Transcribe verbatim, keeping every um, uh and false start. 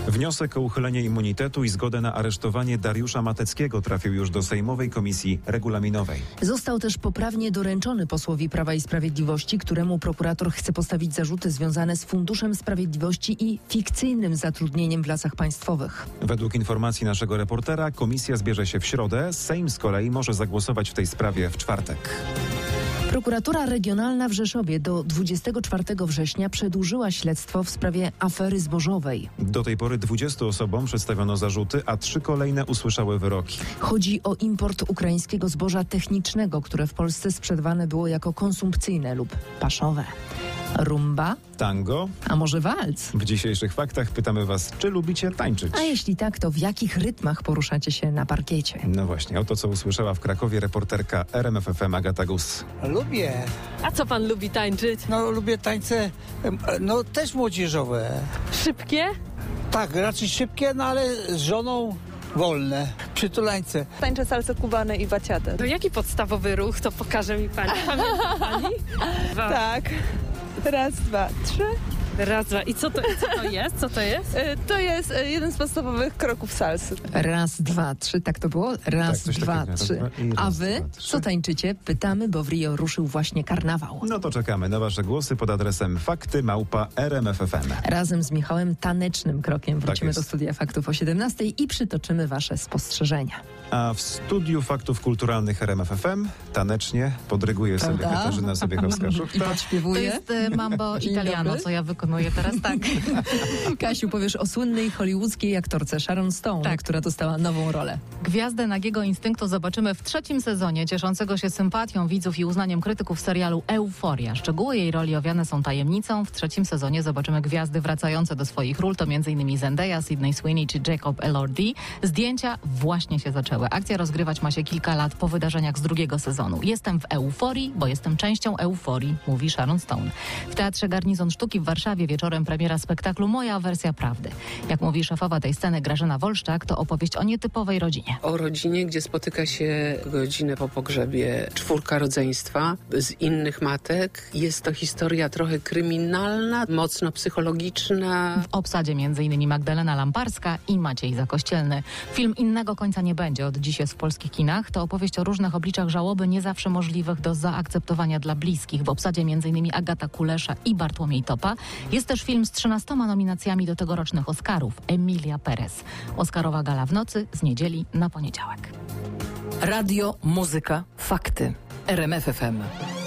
Wniosek o uchylenie immunitetu i zgodę na aresztowanie Dariusza Mateckiego trafił już do Sejmowej Komisji Regulaminowej. Został też poprawnie doręczony posłowi Prawa i Sprawiedliwości, któremu prokurator chce postawić zarzuty związane z Funduszem Sprawiedliwości i fikcyjnym zatrudnieniem w Lasach Państwowych. Według informacji naszego reportera komisja zbierze się w środę. Sejm z kolei może zagłosować w tej sprawie w czwartek. Prokuratura Regionalna w Rzeszowie do dwudziestego czwartego września przedłużyła śledztwo w sprawie afery zbożowej. Do tej pory dwudziestu osobom przedstawiono zarzuty, a trzy kolejne usłyszały wyroki. Chodzi o import ukraińskiego zboża technicznego, które w Polsce sprzedawane było jako konsumpcyjne lub paszowe. Rumba? Tango? A może walc? W dzisiejszych faktach pytamy Was, czy lubicie tańczyć? A jeśli tak, to w jakich rytmach poruszacie się na parkiecie? No właśnie, o to co usłyszała w Krakowie reporterka R M F F M Agata Gus. Lubię. A co pan lubi tańczyć? No lubię tańce, no też młodzieżowe. Szybkie? Tak, raczej szybkie, no ale z żoną wolne. Przytulańce. Tańczę salsę kubanę i baciatę. To jaki podstawowy ruch, to pokaże mi pani. Pamięta pani? Dwa. Tak. Raz, dwa, trzy. Raz, dwa. I co to, co to jest? Co to jest? Y, To jest y, jeden z podstawowych kroków salsy. Raz, dwa, trzy, tak to było? Raz, Tak, coś dwa, takiego. trzy. Raz, dwa i A raz, wy? dwa, trzy. Co tańczycie? Pytamy, bo w Rio ruszył właśnie karnawał. No to czekamy na Wasze głosy pod adresem fakty małpa r m f f m. Razem z Michałem tanecznym krokiem wrócimy jest. do studia faktów o siedemnastej i przytoczymy wasze spostrzeżenia. A w studiu faktów kulturalnych R M F F M tanecznie podryguje sobie Prawda? Katarzyna I Sobiechowska-Żufta. To podśpiewuje. jest e, Mambo Dzień Italiano, dobry. co ja wykonuję teraz, tak. Kasiu, powiesz o słynnej hollywoodzkiej aktorce Sharon Stone, Tak. która dostała nową rolę. Gwiazdę Nagiego Instynktu zobaczymy w trzecim sezonie, cieszącego się sympatią widzów i uznaniem krytyków serialu Euforia. Szczegóły jej roli owiane są tajemnicą. W trzecim sezonie zobaczymy gwiazdy wracające do swoich ról, to m.in. Zendaya, Sydney Sweeney czy Jacob Elordi. Zdjęcia właśnie się zaczęły. Akcja rozgrywać ma się kilka lat po wydarzeniach z drugiego sezonu. Jestem w euforii, bo jestem częścią euforii, mówi Sharon Stone. W Teatrze Garnizon Sztuki w Warszawie wieczorem premiera spektaklu Moja wersja prawdy. Jak mówi szefowa tej sceny Grażyna Wolszczak, to opowieść o nietypowej rodzinie. O rodzinie, gdzie spotyka się godzinę po pogrzebie czwórka rodzeństwa z innych matek. Jest to historia trochę kryminalna, mocno psychologiczna. W obsadzie m.in. Magdalena Lamparska i Maciej Zakościelny. Film Innego końca nie będzie, od dziś jest w polskich kinach. To opowieść o różnych obliczach żałoby, nie zawsze możliwych do zaakceptowania dla bliskich. W obsadzie m.in. Agata Kulesza i Bartłomiej Topa. Jest też film z trzynastoma nominacjami do tegorocznych Oscarów. Emilia Perez. Oscarowa gala w nocy z niedzieli na poniedziałek. Radio, muzyka, fakty. R M F F M.